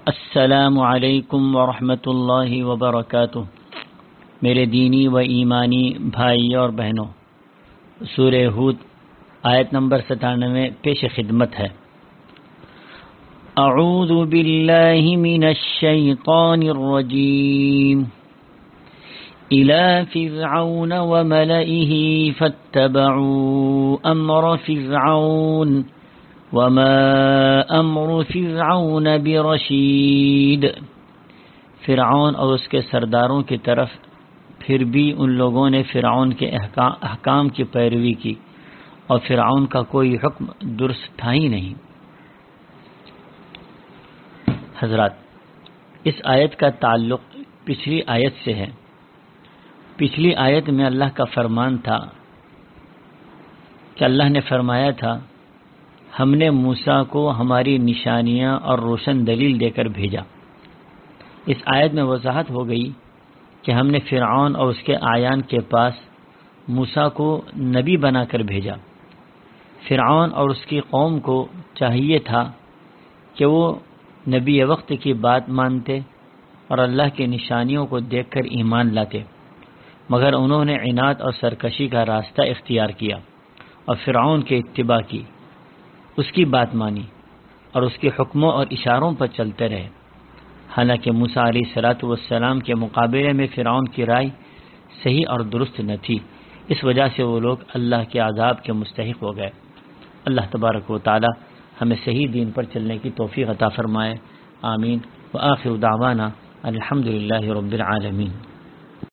السلام علیکم ورحمۃ اللہ وبرکاتہ۔ میرے دینی و ایمانی بھائی اور بہنوں، سورہ ہود آیت نمبر 97 پیش خدمت ہے۔ اعوذ باللہ من الشیطان الرجیم إلى فرعون وملئه فاتبعوا أمر فرعون وما أمر فرعون برشید۔ فرعون اور اس کے سرداروں کی طرف پھر بھی ان لوگوں نے فرعون کے احکام کی پیروی کی اور فرعون کا کوئی حکم درست تھا ہی نہیں۔ حضرات، اس آیت کا تعلق پچھلی آیت سے ہے۔ پچھلی آیت میں اللہ کا فرمان تھا کہ اللہ نے فرمایا تھا ہم نے موسیٰ کو ہماری نشانیاں اور روشن دلیل دے کر بھیجا۔ اس آیت میں وضاحت ہو گئی کہ ہم نے فرعون اور اس کے اعیان کے پاس موسیٰ کو نبی بنا کر بھیجا۔ فرعون اور اس کی قوم کو چاہیے تھا کہ وہ نبی وقت کی بات مانتے اور اللہ کی نشانیوں کو دیکھ کر ایمان لاتے، مگر انہوں نے عناد اور سرکشی کا راستہ اختیار کیا اور فرعون کے اتباع کی، اس کی بات مانی اور اس کے حکموں اور اشاروں پر چلتے رہے۔ حالانکہ موسیٰ علیہ السلام کے مقابلے میں فرعون کی رائے صحیح اور درست نہ تھی، اس وجہ سے وہ لوگ اللہ کے عذاب کے مستحق ہو گئے۔ اللہ تبارک و تعالی ہمیں صحیح دین پر چلنے کی توفیق عطا فرمائے، آمین۔ وآخر دعوانا الحمدللہ رب العالمین۔